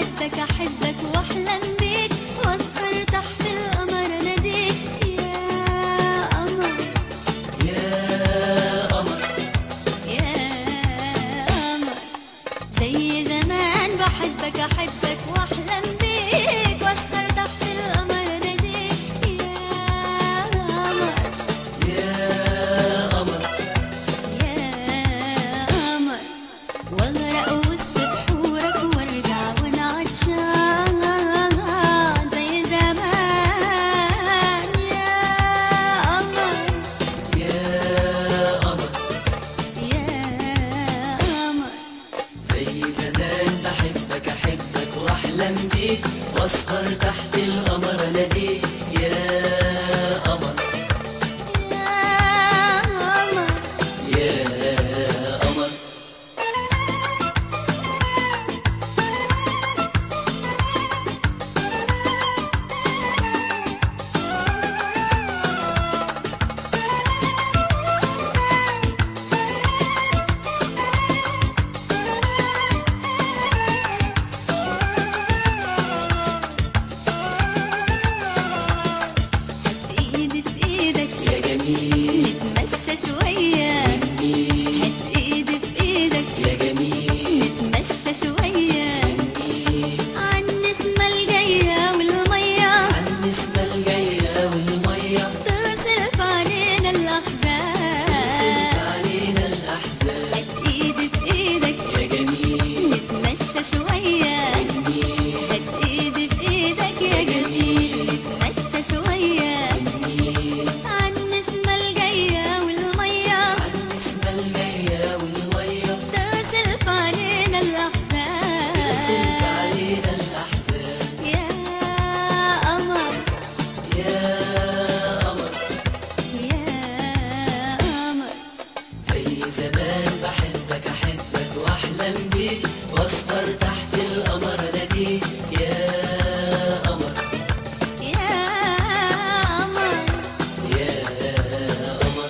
بحبك أحبك وأحلم بيك وأسهر تحت القمر أناديك يا قمر يا قمر يا قمر. زي زمان بحبك أحبك وأحلم بيك وأسهر تحت القمر أناديك يا قمر يا قمر يا قمر. واغرق وسط بحورك وارجع وانا عطشان زي زمان يا قمر يا قمر يا قمر. زي زمان بحبك أحبك وأحلم بيك وأسهر تحت القمر أناديك يا قمر يا قمر. يا قمر. ايدي في ايدك يا جميل نتمشى شوية. مني هات ايدي في ايدك يا جميل نتمشى شوية مني عن النسمة الجاية والمية عن النسمة الجاية والمية تغسل في علينا الأحزان. علينا الأحزان هات ايدي في ايدك يا جميل نتمشى شوية. مني هات ايدي في ايدك يا جميل نتمشى شوية مني عن النسمة الجاية والمية عن النسمة الجاية والمية تغسل في علينا الأحزان. علينا الأحزان يا قمر يا قمر. يا قمر. زي زمان بحبك أحبك وأحلم بيك وأسهر تحت القمر أناديك يا قمر يا قمر. يا قمر.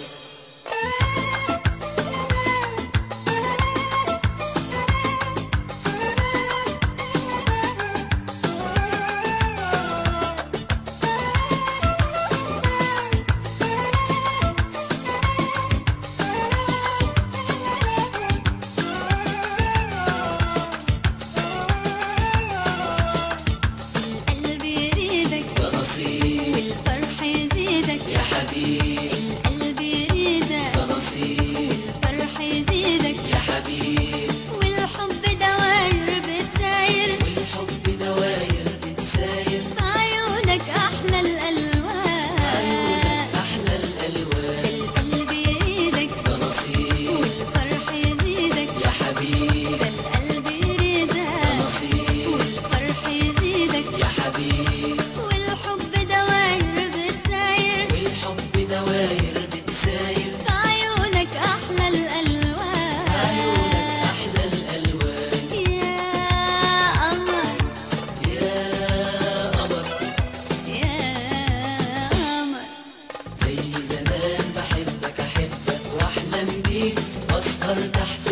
القلب يريدك ده نصيب والفرح يزيدك. يا حبيب القلب يريدك ده نصيب والفرح يزيدك. يا حبيب والحب دواير بتساير والحب دواير بتساير في عيونك أحلى الألوان. أحلى الألوان القلب يريدك ده نصيب والفرح يزيدك. يا حبيب القلب يريدك نصيب والفرح يزيدك. يا حبيب والحب دواير بتساير والحب دواير بتساير في عيونك أحلى الألوان. أحلى الألوان يا قمر يا قمر. يا قمر. زي زمان بحبك أحبك وأحلم بيك وأسهر تحت